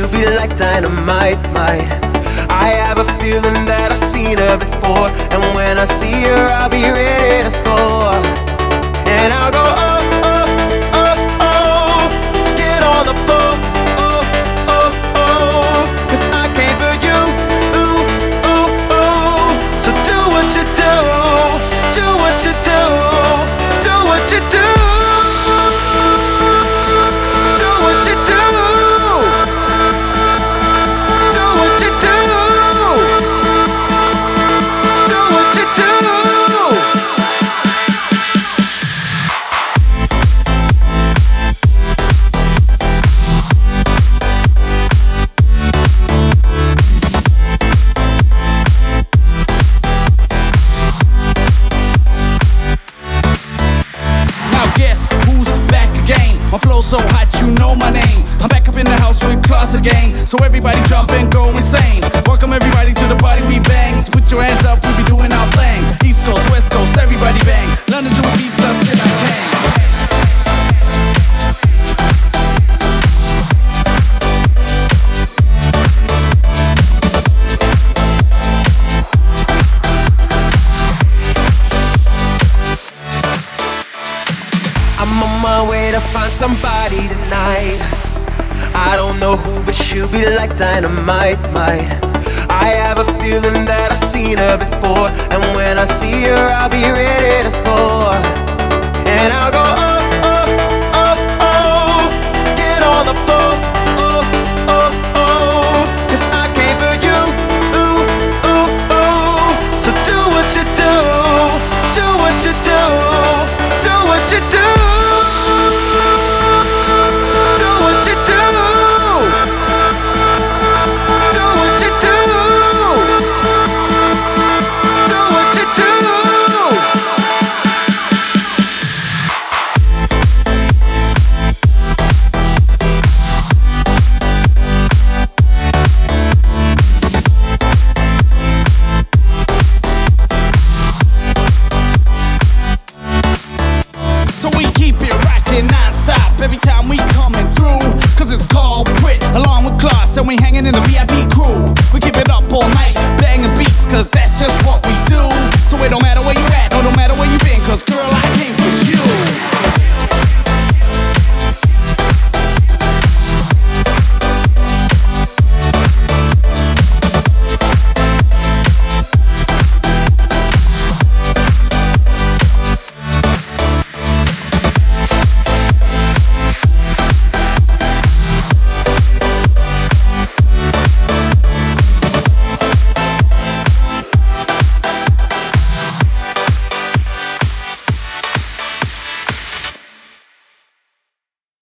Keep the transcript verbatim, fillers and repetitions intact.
she'll be like dynamite, might. I have a feeling that I've seen her before, and when I see her, I'll be ready to score. And I'll go, oh, oh, oh, oh, get on the floor, oh, oh, oh, 'cause I came for you, ooh, ooh, ooh. So do what you do, do what you do, do what you do. My flow so hot, you know my name. I'm back up in the house with class again. So everybody jump and go insane. Welcome everybody to the party we bang. So put your hands up, we be doing our thing. East Coast, West Coast, everybody bang. London to Ibiza, still I can. I'm on my way to find somebody tonight. I don't know who, but she'll be like dynamite, might. I have a feeling that I've seen her before, and when I see her, I'll be ready to score. And I'll go, oh, oh, oh, oh, get on the floor, oh, oh, oh, 'cause I came for you, ooh, ooh, ooh. So do what you do, do what you do, do what you do. Non-stop every time we coming through, 'cause it's called Brit, along with Class, and we hanging in the V I P crew. We keep it up all night, banging beats, 'cause that's just what we do. So it don't matter where you at.